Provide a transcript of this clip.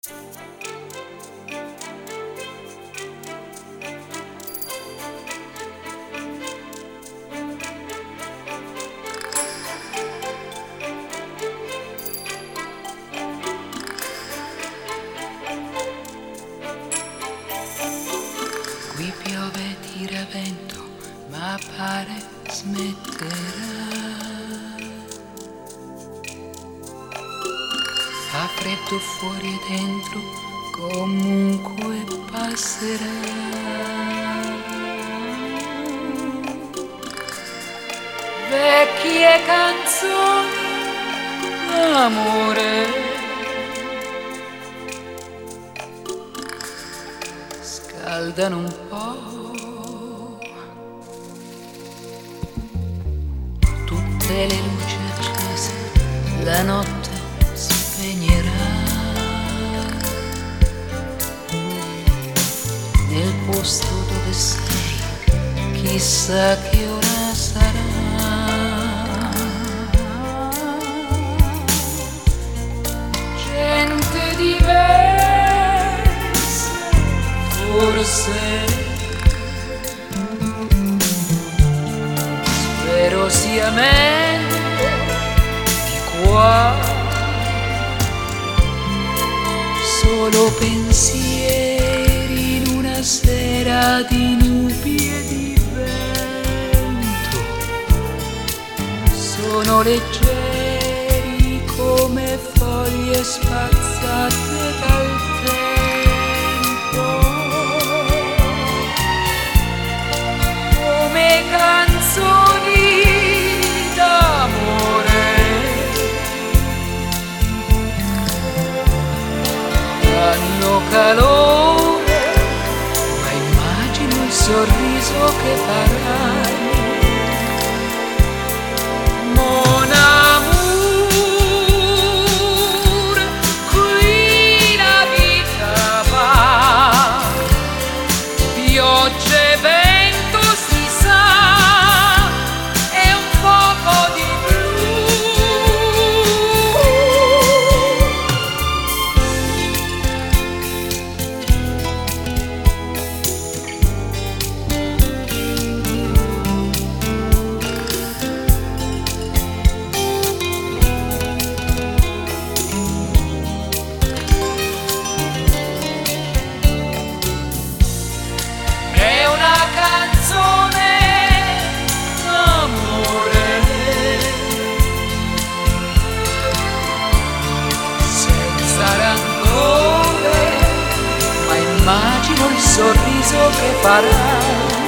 Qui piove, tira vento, ma pare smetterà. Fa freddo fuori e dentro, comunque passerà. Vecchie canzoni d'amore scaldano un po'. Tutte le luci accese, la notte spegnerà. Nel posto dove sei, chissà che ora sarà. Gente diversa, forse, spero sia meglio di qua. Solo pensieri in una sera di nubi e di vento, sono leggeri come foglie spazzate dal tempo, come canzoni d'amore. Danno calore, ma immagino il sorriso che farai. Mon amour, qui la vita va, pioggia e vento si sa, e un poco di immagino il sorriso che farà.